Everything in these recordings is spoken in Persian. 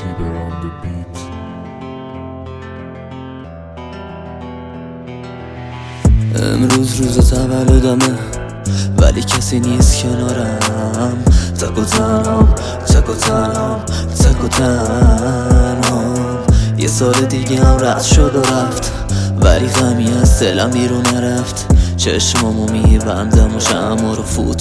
امروز روز تولدمه ولی کسی نیست کنارم. تک و تنهام یه سال دیگه هم رد شد و رفت ولی غمی از دلم بیرون نرفت. چشمامو میبندم و شمع رو فوت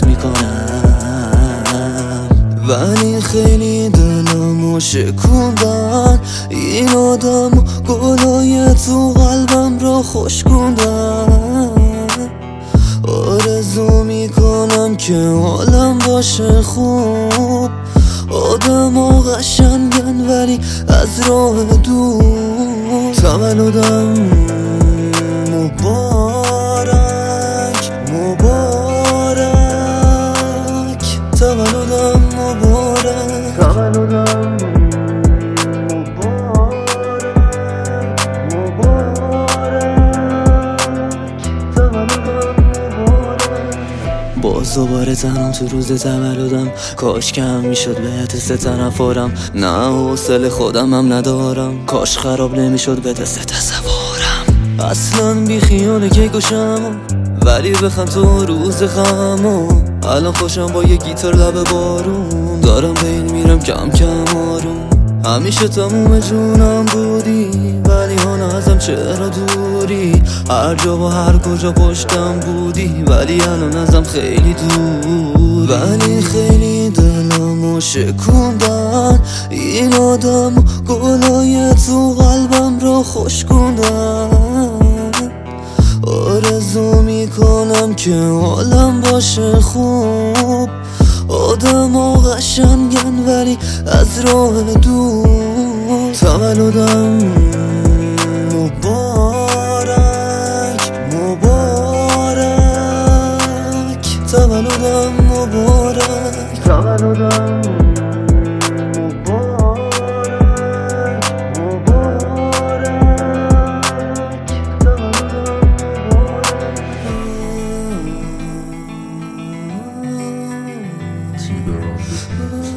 میکنم ولی خیلی دلمو شکوندن این آدم و گلای تو قلبم رو خشکوندن. آرزو میکنم که حالم باشه خوب، آدم ها قشنگن ولی از راه دور. تولدم مبارک مبارک، تولدم مبارک، تولدم باز دوباره تنم تو روز تولدم. کاش کم میشد به تست تنفرم، نه حوصله خودم هم ندارم. کاش خراب نمیشد به تست تصورم. اصلا بی خیال کیک و شمع ولی بخند تو روز خمو. الان خوشم با یه گیتار لب بارون، دارم به این میرم کم کم آروم. همیشه تموم جونم بودی ولی ها ازم چرا دوری. هر جا و هر کجا پشتم بودی ولی الان ازم خیلی دور. ولی خیلی دلمو شکوندن این آدم و گلای تو قلبم رو خشکوندن. آرزو میکنم که حالم باشه خوب، آدم ها قشنگن ولی از راه دور. تولدم مبارک مبارک، تولدم مبارک، تولدم T-Bear on the beat.